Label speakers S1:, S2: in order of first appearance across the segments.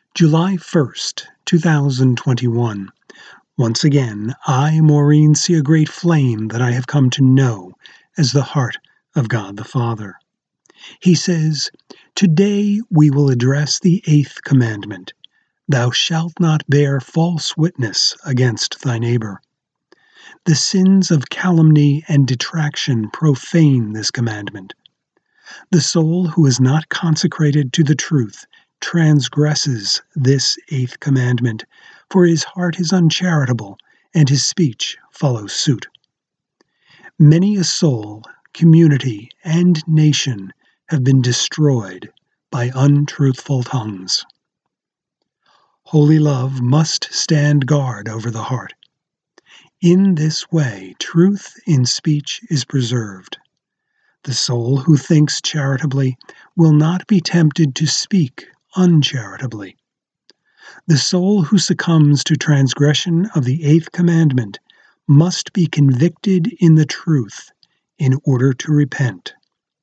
S1: July 1st, 2021. Once again, I, Maureen, see a great flame that I have come to know as the heart of God the Father. He says, "Today we will address the 8th commandment. Thou shalt not bear false witness against thy neighbor." The sins of calumny and detraction profane this commandment. The soul who is not consecrated to the truth transgresses this 8th commandment, for his heart is uncharitable, and his speech follows suit. Many a soul, community, and nation have been destroyed by untruthful tongues. Holy love must stand guard over the heart. In this way, truth in speech is preserved. The soul who thinks charitably will not be tempted to speak uncharitably. The soul who succumbs to transgression of the 8th commandment must be convicted in the truth in order to repent.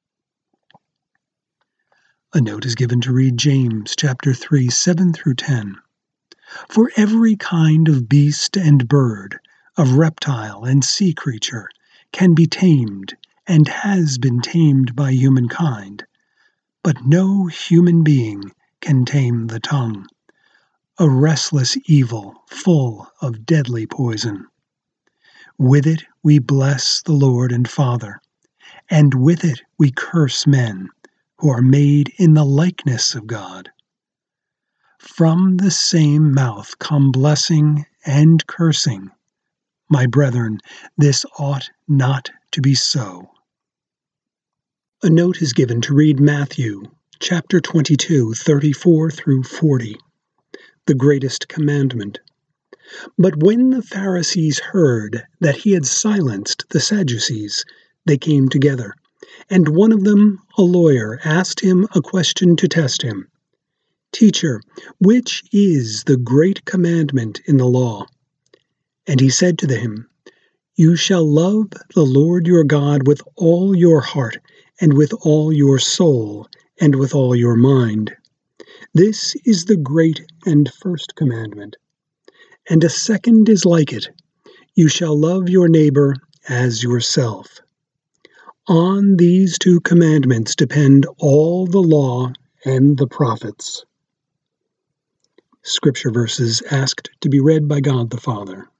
S1: A note is given to read James chapter 3, 7 through 10. For every kind of beast and bird, of reptile and sea creature, can be tamed and has been tamed by humankind, but no human being can tame the tongue, a restless evil full of deadly poison. With it we bless the Lord and Father, and with it we curse men who are made in the likeness of God. From the same mouth come blessing and cursing. My brethren, this ought not to be so. A note is given to read Matthew chapter 22, 34 through 40, the greatest commandment. But when the Pharisees heard that he had silenced the Sadducees, they came together, and one of them, a lawyer, asked him a question to test him. "Teacher, which is the great commandment in the law?" And he said to him, "You shall love the Lord your God with all your heart, and with all your soul, and with all your mind. This is the great and first commandment. And a second is like it. You shall love your neighbor as yourself. On these 2 commandments depend all the law and the prophets." Scripture verses asked to be read by God the Father.